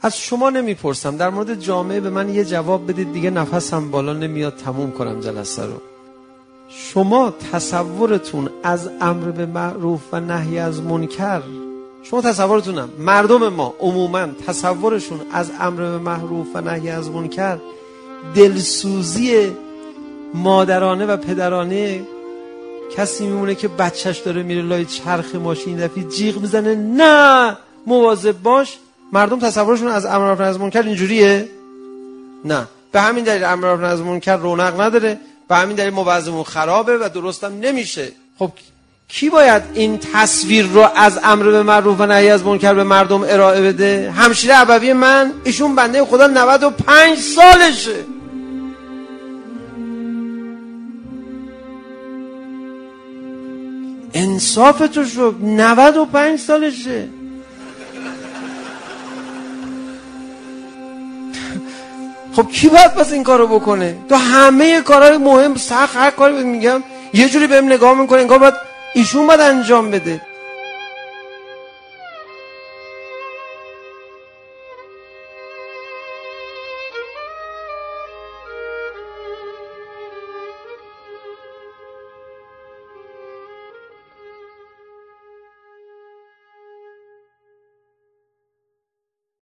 از شما نمیپرسم، در مورد جامعه به من یه جواب بدید، دیگه نفسم بالا نمیاد تموم کنم جلسه رو. شما تصورتون از امر به معروف و نهی از منکر، شما تصورتونم مردم ما عموما تصورشون از امر به معروف و نهی از منکر دلسوزی مادرانه و پدرانه کسی میمونه که بچهش داره میره لای چرخ ماشین دفعه جیغ میزنه نه مواظب باش. مردم تصورشون از امر به معروف و منکر اینجوریه؟ نه. به همین دلیل امر به معروف و منکر رونق نداره، به همین دلیل موظفمون خرابه و درستم نمیشه. خب کی باید این تصویر رو از امر به معروف و نهی از منکر به مردم ارائه بده؟ همشیره ابوی من، ایشون بنده خدا 95 سالشه. انصاف تو شو، 95 سالشه. خب کی باید پس این کارو بکنه؟ تو همه کارهای مهم سخت هر کاری میگم یه جوری بهم نگاه میکنه انگار باید ایشون باید انجام بده.